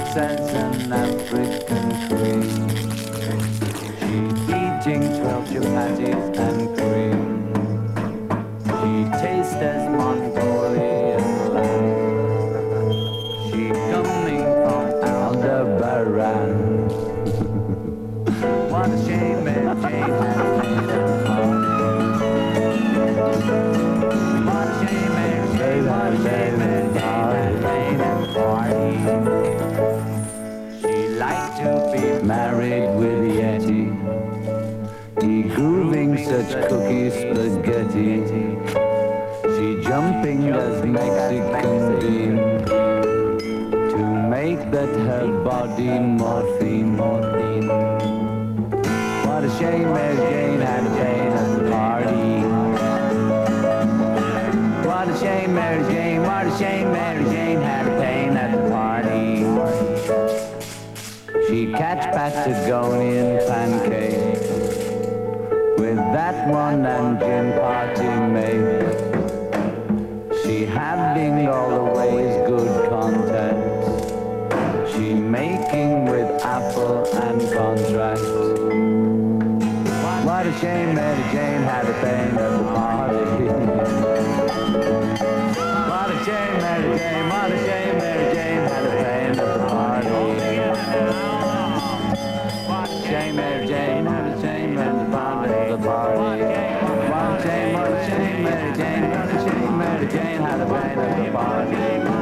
as an African queen. She's eating 12 chapatis and cream. She tastes as Mongolian lamb. She coming from Aldebaran. What a shame Mary Jane has made a What a shame Mary Jane, what a shame Mary Jane has made a party. She liked to be married with Yeti. He grooving such cookie spaghetti. She jumping as Mexican bean to make that her body morphine. What a shame Mary Jane had a pain at the party. What a shame Mary Jane, what a shame Mary Jane had a pain at the party. She catch Patagonian pancakes with that one and gin party mate. She having all the ways good contacts. She making with apple and contract. What a shame Mary Jane had a pain at the party. What a shame Mary Jane, what a shame Mary Jane had a pain at the party. What a shame Mary Jane had a shame at the party. What a shame Mary Jane, what a shame Mary Jane had a pain at the party.